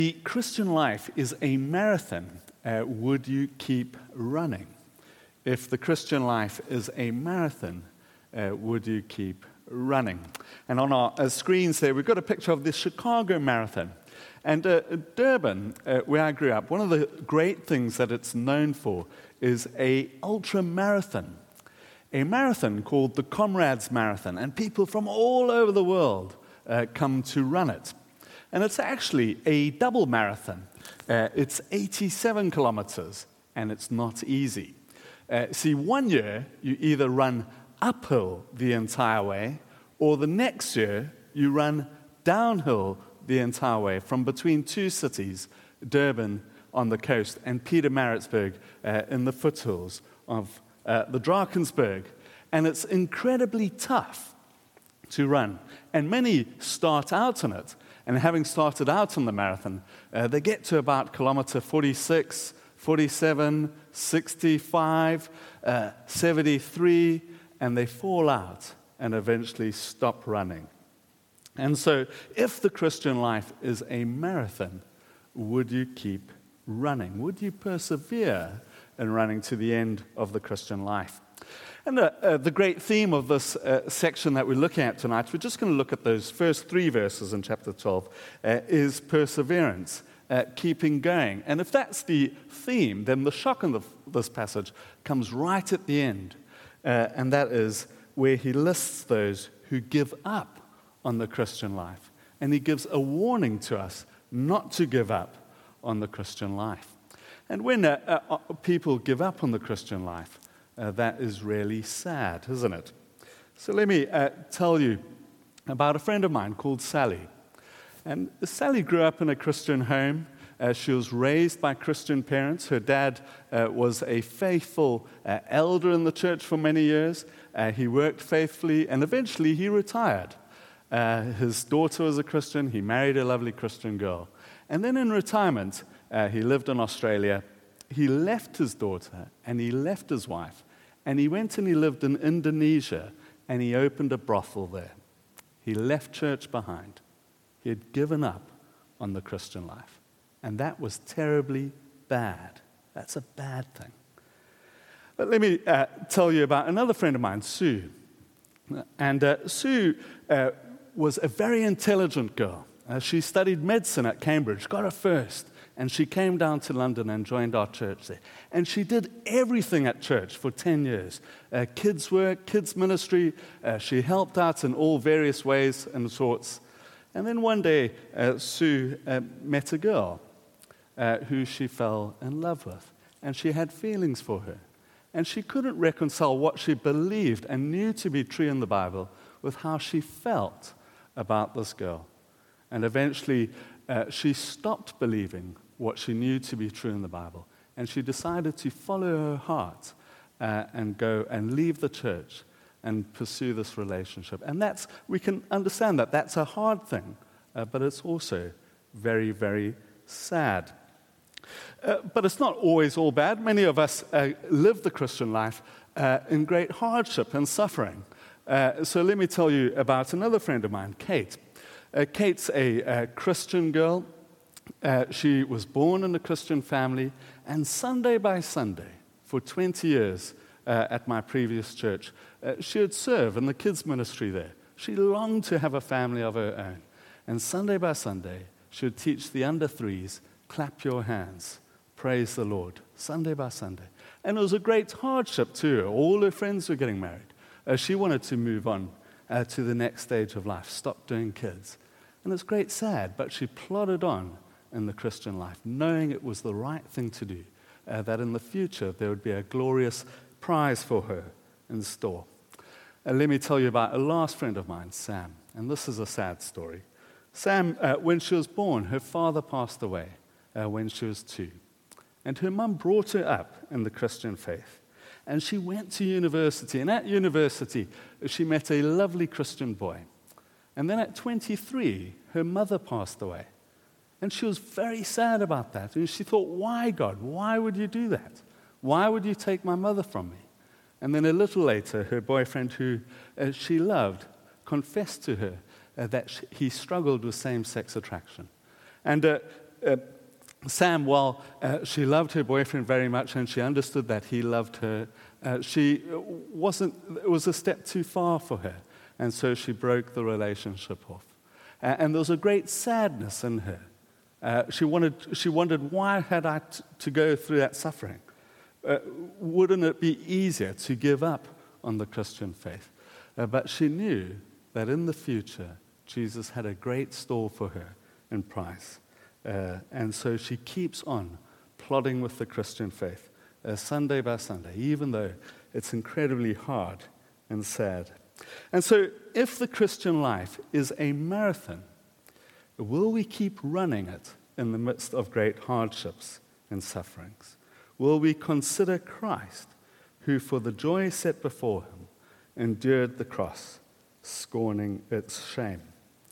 The Christian life is a marathon. Would you keep running? If the Christian life is a marathon, would you keep running? And on our screens there, we've got a picture of the Chicago Marathon. And Durban, where I grew up, one of the great things that it's known for is a ultra-marathon. A marathon called the Comrades Marathon. And people from all over the world come to run it. And it's actually a double marathon. It's 87 kilometers, and it's not easy. See, one year, you either run uphill the entire way, or the next year, you run downhill the entire way from between two cities, Durban on the coast and Pietermaritzburg in the foothills of the Drakensberg. And it's incredibly tough to run. And many start out on it. And having started out on the marathon, they get to about kilometer 46, 47, 65, 73, and they fall out and eventually stop running. And so, if the Christian life is a marathon, would you keep running? Would you persevere in running to the end of the Christian life? And the great theme of this section that we're looking at tonight, we're just going to look at those first 3 verses in chapter 12, is perseverance, keeping going. And if that's the theme, then the shock in this passage comes right at the end, and that is where he lists those who give up on the Christian life. And he gives a warning to us not to give up on the Christian life. And when people give up on the Christian life, that is really sad, isn't it? So let me tell you about a friend of mine called Sally. And Sally grew up in a Christian home. She was raised by Christian parents. Her dad was a faithful elder in the church for many years. He worked faithfully, and eventually he retired. His daughter was a Christian. He married a lovely Christian girl. And then in retirement, he lived in Australia. He left his daughter, and he left his wife, and he went and he lived in Indonesia, and he opened a brothel there. He left church behind. He had given up on the Christian life, and that was terribly bad. That's a bad thing. But let me tell you about another friend of mine, Sue. And Sue was a very intelligent girl. She studied medicine at Cambridge, got her first. And she came down to London and joined our church there. And she did everything at church for 10 years. Kids work, kids ministry. She helped out in all various ways and sorts. And then one day, Sue met a girl who she fell in love with. And she had feelings for her. And she couldn't reconcile what she believed and knew to be true in the Bible with how she felt about this girl. And eventually, she stopped believing what she knew to be true in the Bible, and she decided to follow her heart and go and leave the church and pursue this relationship. And we can understand that that's a hard thing, but it's also very, very sad. But it's not always all bad. Many of us live the Christian life in great hardship and suffering. So let me tell you about another friend of mine, Kate. Kate's a Christian girl. She was born in a Christian family, and Sunday by Sunday, for 20 years at my previous church, she would serve in the kids' ministry there. She longed to have a family of her own. And Sunday by Sunday, she would teach the under threes, clap your hands, praise the Lord, Sunday by Sunday. And it was a great hardship to her. All her friends were getting married. She wanted to move on to the next stage of life, stop doing kids. And it's great sad, but she plodded on in the Christian life, knowing it was the right thing to do, that in the future there would be a glorious prize for her in store. Let me tell you about a last friend of mine, Sam, and this is a sad story. Sam, when she was born, her father passed away when she was 2, and her mum brought her up in the Christian faith, and she went to university, and at university she met a lovely Christian boy, and then at 23, her mother passed away. And she was very sad about that. And she thought, why, God? Why would you do that? Why would you take my mother from me? And then a little later, her boyfriend, who she loved, confessed to her that he struggled with same-sex attraction. And Sam, while she loved her boyfriend very much and she understood that he loved her, it was a step too far for her. And so she broke the relationship off. And there was a great sadness in her. She wondered, why had I to go through that suffering? Wouldn't it be easier to give up on the Christian faith? But she knew that in the future, Jesus had a great store for her in prize. And so she keeps on plodding with the Christian faith, Sunday by Sunday, even though it's incredibly hard and sad. And so if the Christian life is a marathon, will we keep running it in the midst of great hardships and sufferings? Will we consider Christ, who for the joy set before him endured the cross, scorning its shame?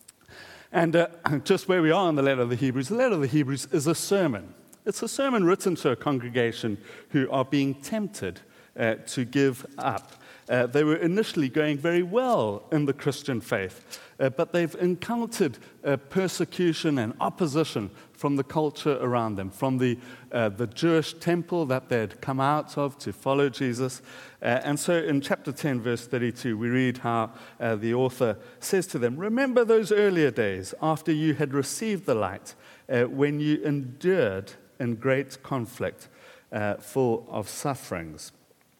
And just where we are in the letter of the Hebrews is a sermon. It's a sermon written to a congregation who are being tempted to give up. They were initially going very well in the Christian faith, but they've encountered persecution and opposition from the culture around them, from the Jewish temple that they'd come out of to follow Jesus. And so in chapter 10, verse 32, we read how the author says to them, "Remember those earlier days after you had received the light, when you endured in great conflict, full of sufferings."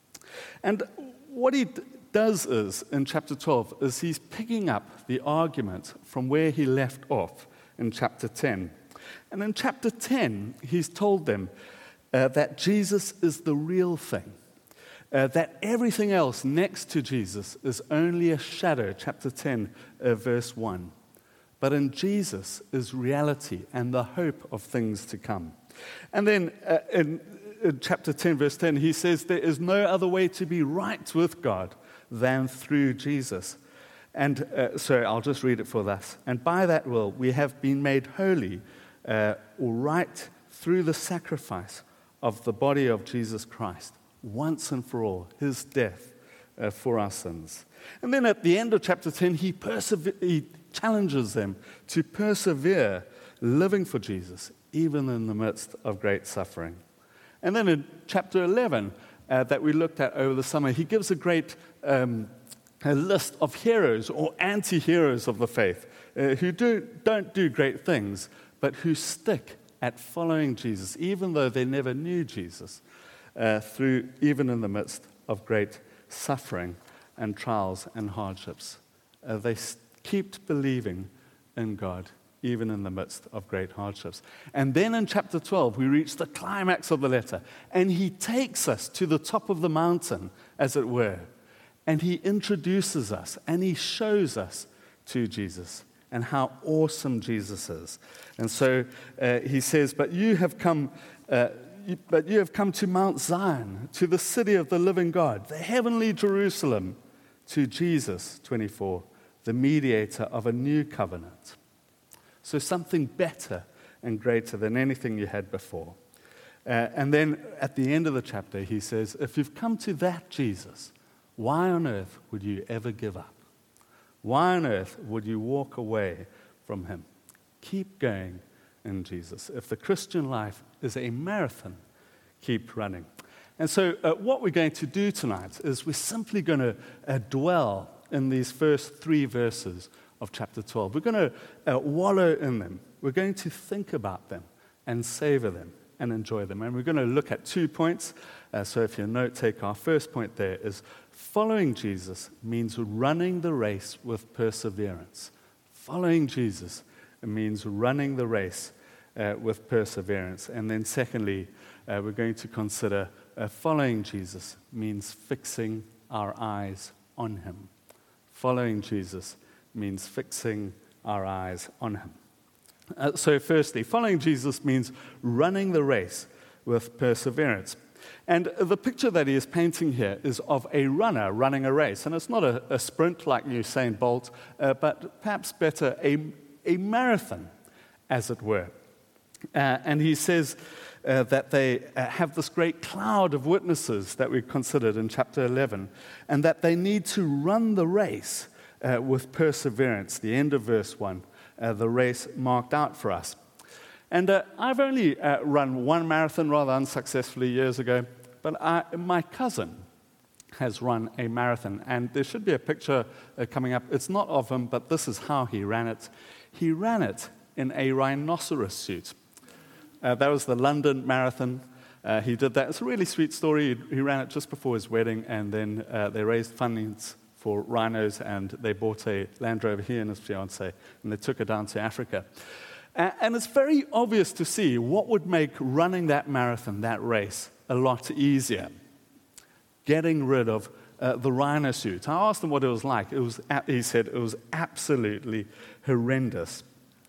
And what he does is, in chapter 12, is he's picking up the argument from where he left off in chapter 10. And in chapter 10, he's told them that Jesus is the real thing, that everything else next to Jesus is only a shadow, chapter 10, verse 1. But in Jesus is reality and the hope of things to come. And then in chapter 10, verse 10, he says, there is no other way to be right with God than through Jesus. And so I'll just read it for us. And by that will we have been made holy or right through the sacrifice of the body of Jesus Christ, once and for all, his death for our sins. And then at the end of chapter 10, he challenges them to persevere living for Jesus, even in the midst of great suffering. And then in chapter 11 that we looked at over the summer, he gives a great a list of heroes or anti-heroes of the faith who don't do great things, but who stick at following Jesus, even though they never knew Jesus, even in the midst of great suffering and trials and hardships. They kept believing in God, even in the midst of great hardships. And then in chapter 12, we reach the climax of the letter, and he takes us to the top of the mountain, as it were, and he introduces us, and he shows us to Jesus and how awesome Jesus is. And so he says, but you have come to Mount Zion, to the city of the living God, the heavenly Jerusalem, to Jesus, 24, the mediator of a new covenant. So something better and greater than anything you had before. And then at the end of the chapter, he says, if you've come to that Jesus, why on earth would you ever give up? Why on earth would you walk away from him? Keep going in Jesus. If the Christian life is a marathon, keep running. And so what we're going to do tonight is we're simply going to dwell in these first 3 verses of chapter 12. We're going to wallow in them. We're going to think about them and savor them and enjoy them. And we're going to look at 2 points. So if you're a note taker, our first point there is following Jesus means running the race with perseverance. Following Jesus means running the race with perseverance. And then secondly, we're going to consider following Jesus means fixing our eyes on him. Following Jesus means fixing our eyes on him. So firstly, following Jesus means running the race with perseverance. And the picture that he is painting here is of a runner running a race. And it's not a sprint like Usain Bolt, but perhaps better, a marathon, as it were. And he says that they have this great cloud of witnesses that we considered in chapter 11, and that they need to run the race with perseverance. The end of verse 1, the race marked out for us. And I've only run one marathon rather unsuccessfully years ago, but my cousin has run a marathon, and there should be a picture coming up. It's not of him, but this is how he ran it. He ran it in a rhinoceros suit. That was the London Marathon. He did that. It's a really sweet story. He ran it just before his wedding, and then they raised fundings for rhinos, and they bought a Land Rover, he and his fiancée, and they took her down to Africa. And it's very obvious to see what would make running that marathon, that race, a lot easier. Getting rid of the rhino suit. I asked him what it was like. He said it was absolutely horrendous.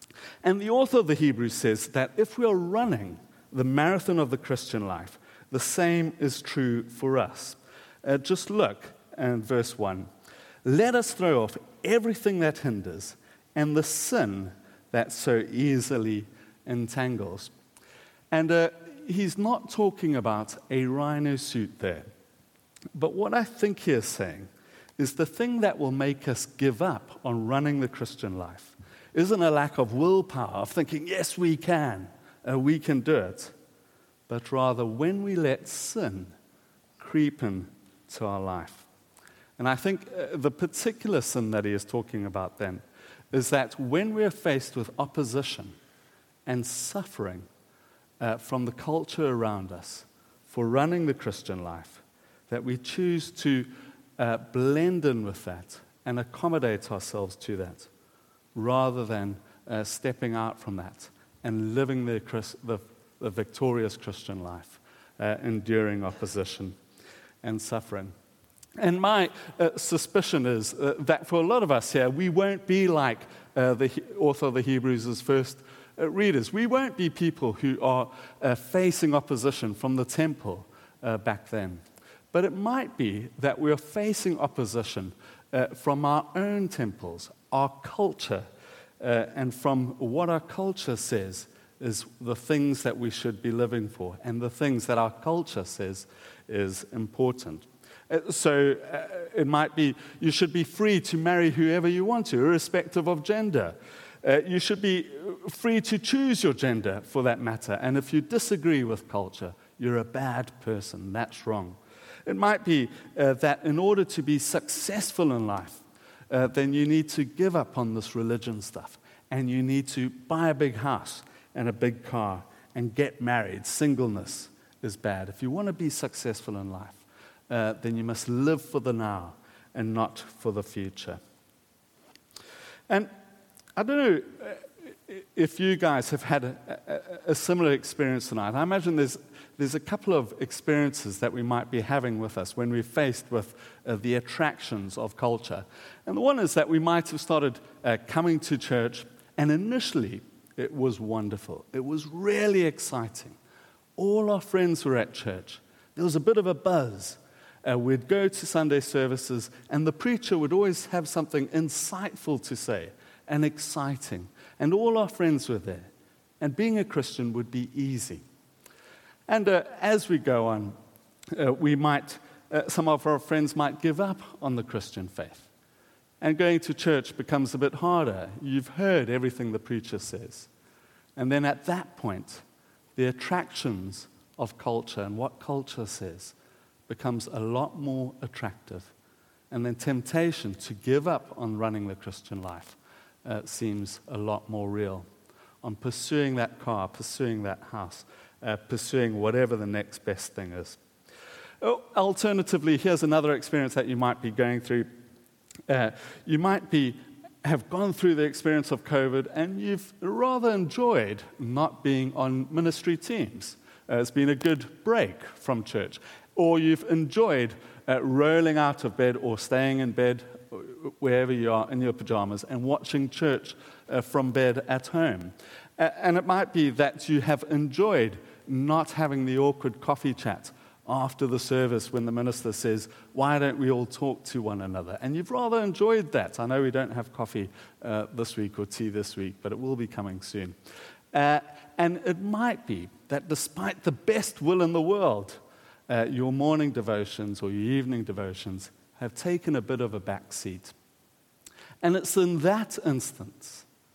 And the author of the Hebrews says that if we are running the marathon of the Christian life, the same is true for us. Just look at verse 1. Let us throw off everything that hinders and the sin that so easily entangles. And he's not talking about a rhino suit there. But what I think he is saying is the thing that will make us give up on running the Christian life isn't a lack of willpower, of thinking, yes, we can do it, but rather when we let sin creep into our life. And I think the particular sin that he is talking about then is that when we are faced with opposition and suffering from the culture around us for running the Christian life, that we choose to blend in with that and accommodate ourselves to that, rather than stepping out from that and living the victorious Christian life, enduring opposition and suffering. And my suspicion is that for a lot of us here, we won't be like the author of the Hebrews' first readers. We won't be people who are facing opposition from the temple back then. But it might be that we are facing opposition from our own temples, our culture, and from what our culture says is the things that we should be living for, and the things that our culture says is important. So it might be you should be free to marry whoever you want to, irrespective of gender. You should be free to choose your gender, for that matter. And if you disagree with culture, you're a bad person. That's wrong. It might be that in order to be successful in life, then you need to give up on this religion stuff, and you need to buy a big house and a big car and get married. Singleness is bad. If you want to be successful in life, then you must live for the now and not for the future. And I don't know if you guys have had a similar experience tonight. I imagine there's a couple of experiences that we might be having with us when we're faced with the attractions of culture. And the one is that we might have started coming to church, and initially it was wonderful. It was really exciting. All our friends were at church. There was a bit of a buzz. We'd go to Sunday services, and the preacher would always have something insightful to say and exciting. And all our friends were there. And being a Christian would be easy. And as we go on, some of our friends might give up on the Christian faith. And going to church becomes a bit harder. You've heard everything the preacher says. And then at that point, the attractions of culture and what culture says becomes a lot more attractive. And then temptation to give up on running the Christian life seems a lot more real. On pursuing that car, pursuing that house, pursuing whatever the next best thing is. Alternatively, here's another experience that you might be going through. You might have gone through the experience of COVID, and you've rather enjoyed not being on ministry teams. It's been a good break from church. Or you've enjoyed rolling out of bed or staying in bed, wherever you are, in your pajamas, and watching church from bed at home. And it might be that you have enjoyed not having the awkward coffee chat after the service when the minister says, why don't we all talk to one another? And you've rather enjoyed that. I know we don't have coffee this week or tea this week, but it will be coming soon. And it might be that despite the best will in the world, your morning devotions or your evening devotions have taken a bit of a back seat. And it's in that instance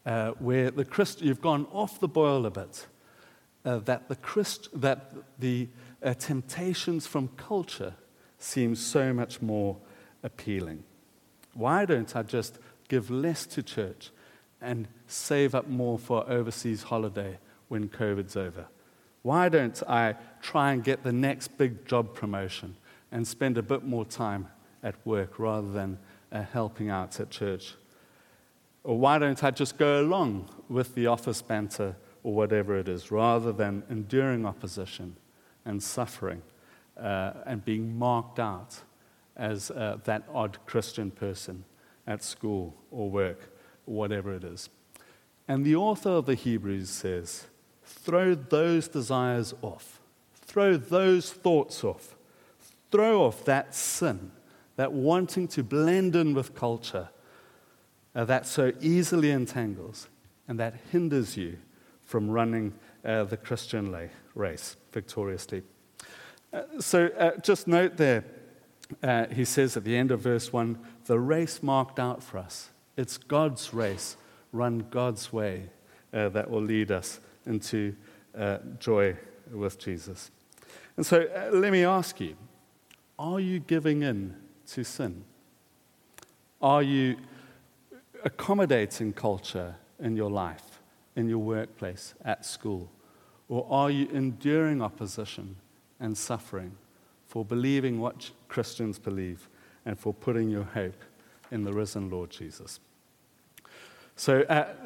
where you've gone off the boil a bit, that the temptations from culture seem so much more appealing. Why don't I just give less to church and save up more for overseas holiday when COVID's over? Why don't I try and get the next big job promotion and spend a bit more time at work rather than helping out at church? Or why don't I just go along with the office banter or whatever it is, rather than enduring opposition and suffering and being marked out as that odd Christian person at school or work, or whatever it is? And the author of the Hebrews says, throw those desires off. Throw those thoughts off. Throw off that sin, that wanting to blend in with culture, that so easily entangles and that hinders you from running the Christian race victoriously. So just note there, he says at the end of verse 1, the race marked out for us. It's God's race, run God's way, that will lead us into joy with Jesus. And so let me ask you, are you giving in to sin? Are you accommodating culture in your life, in your workplace, at school? Or are you enduring opposition and suffering for believing what Christians believe and for putting your hope in the risen Lord Jesus? So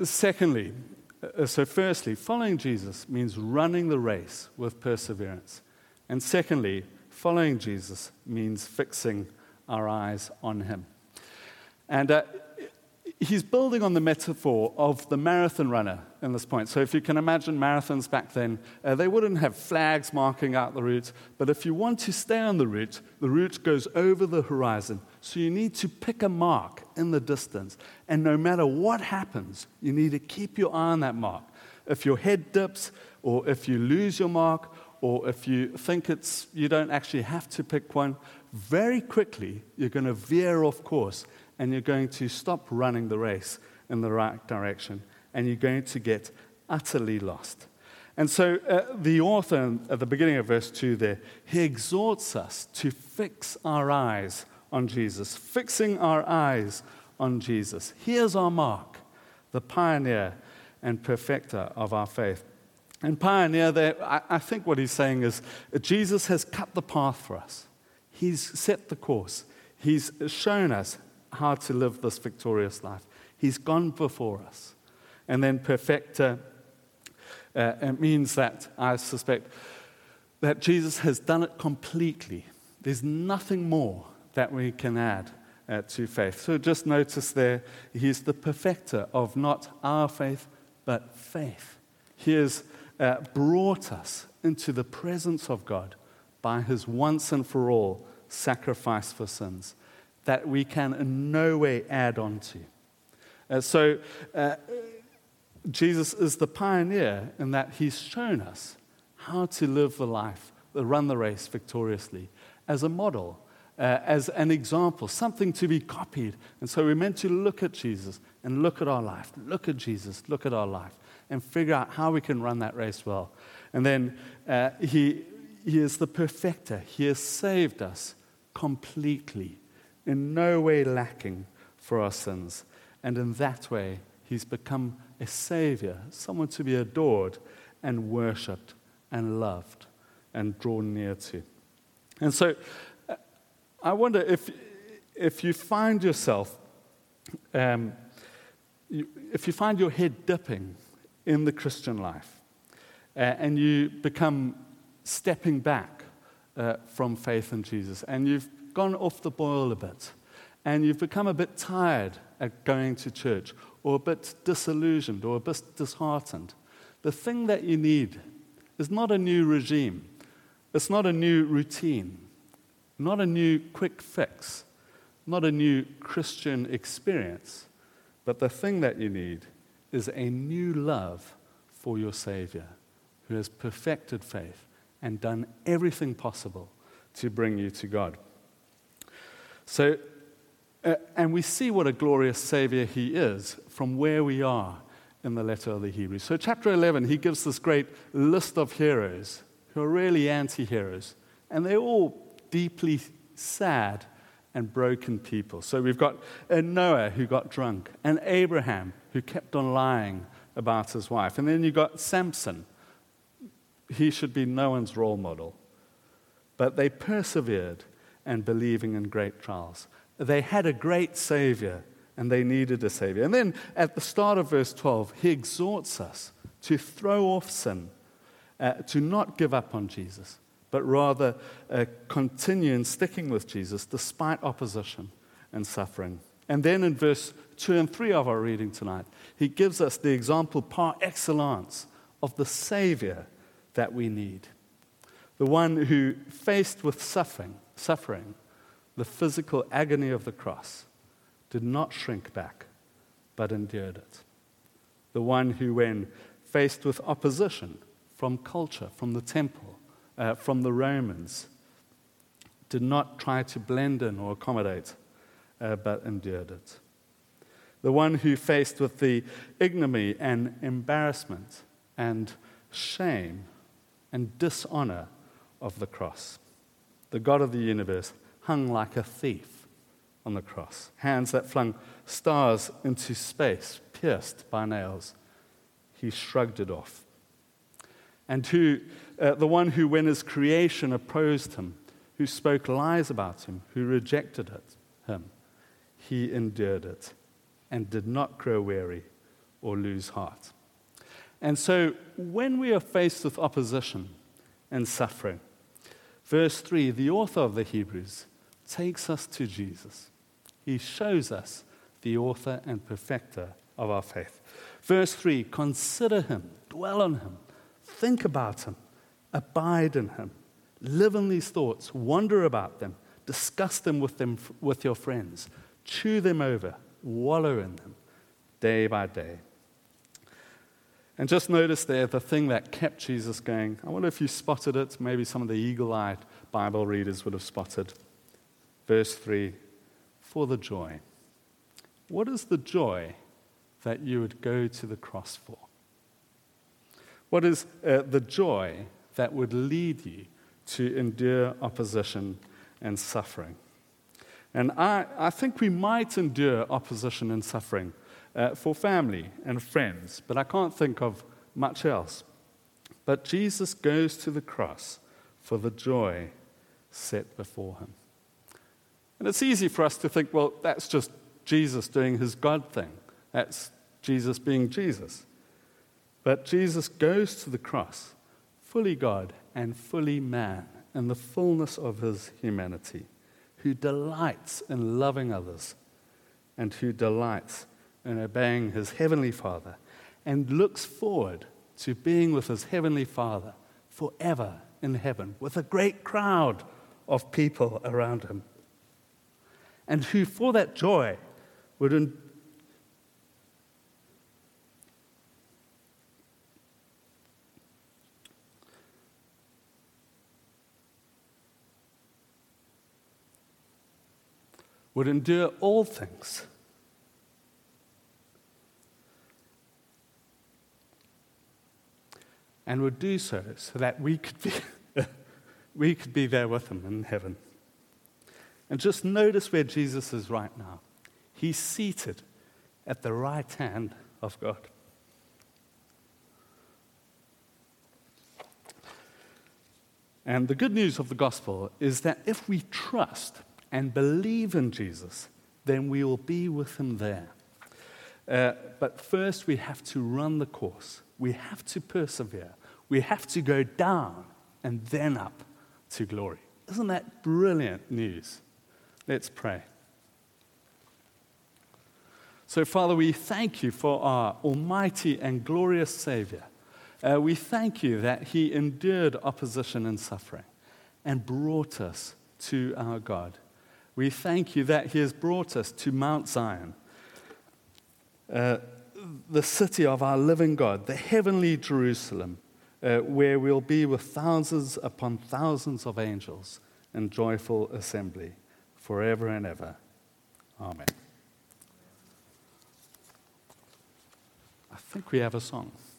firstly, following Jesus means running the race with perseverance. And secondly, following Jesus means fixing our eyes on him. And he's building on the metaphor of the marathon runner in this point. So if you can imagine marathons back then, they wouldn't have flags marking out the route. But if you want to stay on the route goes over the horizon. So you need to pick a mark in the distance. And no matter what happens, you need to keep your eye on that mark. If your head dips, or if you lose your mark, or if you think you don't actually have to pick one, very quickly you're going to veer off course and you're going to stop running the race in the right direction and you're going to get utterly lost. And so the author at the beginning of verse 2 there, he exhorts us to fix our eyes on Jesus, fixing our eyes on Jesus. Here's our mark, the pioneer and perfecter of our faith. And pioneer there, I think what he's saying is Jesus has cut the path for us. He's set the course. He's shown us how to live this victorious life. He's gone before us. And then perfecter, it means that, I suspect, that Jesus has done it completely. There's nothing more that we can add to faith. So just notice there, he's the perfecter of not our faith, but faith. He has brought us into the presence of God by his once and for all sacrifice for sins that we can in no way add on to. So Jesus is the pioneer in that he's shown us how to live the life, run the race victoriously, as a model, as an example, something to be copied. And so we're meant to look at Jesus and look at our life, look at Jesus, look at our life, and figure out how we can run that race well. And then he is the perfecter. He has saved us completely, in no way lacking for our sins. And in that way, he's become a savior, someone to be adored and worshipped and loved and drawn near to. And so I wonder if you find yourself, if you find your head dipping in the Christian life and you become stepping back from faith in Jesus and you've gone off the boil a bit and you've become a bit tired at going to church or a bit disillusioned or a bit disheartened, the thing that you need is not a new regime. It's not a new routine, not a new quick fix, not a new Christian experience, but the thing that you need is a new love for your Savior, who has perfected faith and done everything possible to bring you to God. So, and we see what a glorious Savior he is from where we are in the letter of the Hebrews. So chapter 11, he gives this great list of heroes who are really anti-heroes, and they're all deeply sad and broken people. So we've got Noah, who got drunk, and Abraham, who kept on lying about his wife. And then you've got Samson. He should be no one's role model. But they persevered and believing in great trials. They had a great Savior, and they needed a Savior. And then at the start of verse 12, he exhorts us to throw off sin, to not give up on Jesus, but rather continue in sticking with Jesus despite opposition and suffering. And then in verse 2 and 3 of our reading tonight, he gives us the example par excellence of the Savior that we need. The one who, faced with suffering, the physical agony of the cross, did not shrink back, but endured it. The one who, when faced with opposition from culture, from the temple, from the Romans, did not try to blend in or accommodate, but endured it. The one who, faced with the ignominy and embarrassment and shame and dishonor of the cross. The God of the universe hung like a thief on the cross, hands that flung stars into space, pierced by nails. He shrugged it off. And the one who, when his creation opposed him, who spoke lies about him, who rejected him, he endured it and did not grow weary or lose heart. And so when we are faced with opposition and suffering, verse 3, the author of the Hebrews takes us to Jesus. He shows us the author and perfecter of our faith. Verse 3, consider him, dwell on him, think about him, abide in him, live in these thoughts, wonder about them, discuss them with your friends, chew them over, wallow in them, day by day. And just notice there the thing that kept Jesus going. I wonder if you spotted it. Maybe some of the eagle-eyed Bible readers would have spotted. Verse 3, for the joy. What is the joy that you would go to the cross for? What is the joy that would lead you to endure opposition and suffering? And I think we might endure opposition and suffering for family and friends, but I can't think of much else. But Jesus goes to the cross for the joy set before him. And it's easy for us to think, well, that's just Jesus doing his God thing. That's Jesus being Jesus. But Jesus goes to the cross, fully God and fully man, in the fullness of his humanity, who delights in loving others and who delights in obeying his heavenly Father and looks forward to being with his heavenly Father forever in heaven with a great crowd of people around him, and who for that joy would endure all things. And would do so that we could be there with him in heaven. And just notice where Jesus is right now. He's seated at the right hand of God. And the good news of the gospel is that if we trust and believe in Jesus, then we will be with him there. But first we have to run the course. We have to persevere. We have to go down and then up to glory. Isn't that brilliant news? Let's pray. So, Father, we thank you for our almighty and glorious Savior. We thank you that he endured opposition and suffering and brought us to our God. We thank you that he has brought us to Mount Zion, the city of our living God, the heavenly Jerusalem, where we'll be with thousands upon thousands of angels in joyful assembly forever and ever. Amen. think we have a song.